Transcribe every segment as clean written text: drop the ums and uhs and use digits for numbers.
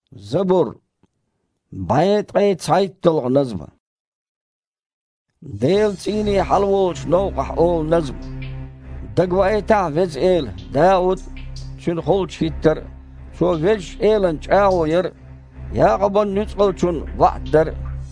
زبور بايت قيت سايت تلغ نظم ديل تيني حلوش نوقح أول نظم دقوا ايتا فيز ايل داود شن خلش هيتر شو فيش ايلن جاو ير ياقبن نتقل شن وعدر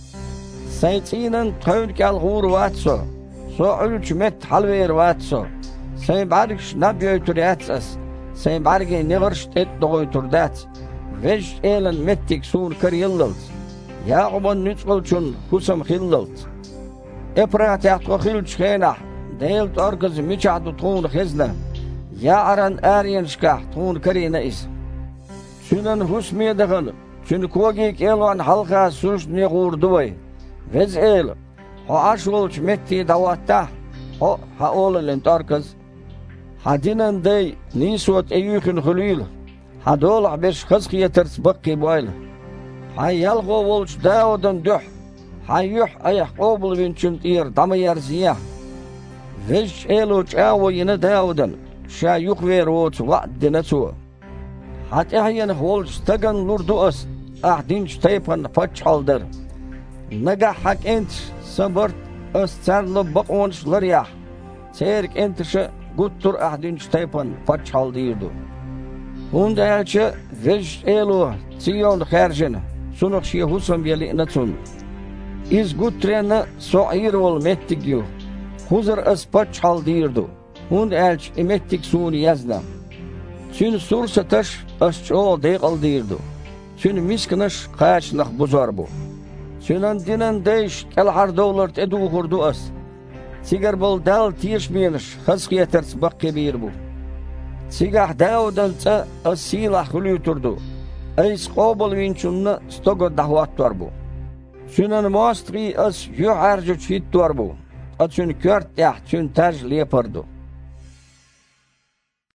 سيتينن تون كالغور واتسو سو علش مت حلوير واتسو سين باركش نبيوتر ياتسس سين باركي نغرش تدغوتر دات فيش ايلن متك سون كريللت ياقبن نتقل شن حسم خللت ابرات يحتو خلش خينح ديلت أركز ميشعد طون خزنة يعرن آرين شكاح طون كرينا إس سنن حسمي دخل سن كوغيك إلوان حلقة سوش نغور دوي فيز إيل هو عشولش متي دواتا هو هقول لنت أركز حدينن دي نيسوت أيوخن خليل هدولع بيش خزقية ترس بقي بويل هيلغو ولش داودن دح هيوح أيح قوبل بنشن تير دمير زياه فيش إيلوش آوين داودن شا يخوير ووت وعد نسو حتى هين هولش تغن لوردو أس أحدين شتيبن فتش حالدر نجح حق انت صبرت أس تسرل بقونش لرياح سيرك انت شا قطر أحدين شتيبن فتش حالديردو هون دايلش فيش إيلو تيون خارجن سنوخ شي حسن بيلي نتون إز قطرين سعير والمتقيو Huzur aspaç haldirdu. Hun elç emettik suni yazna. Sün sursa taş asço deqaldirdu. Sün miskinaş qaçnaq buzar bu. Sünan dinan deyş kel hardowlar edu hurdu as. Sigar bol dal tiyşmeniş xasqiyaters baqqibir bu. Sigah dawdan ta asila xuluturdu. Ays qobul vinchunna stogo dahvat var bu. Sünan mastri as yuharju çit var bu. Atsun kört yaht sün taj lepardu.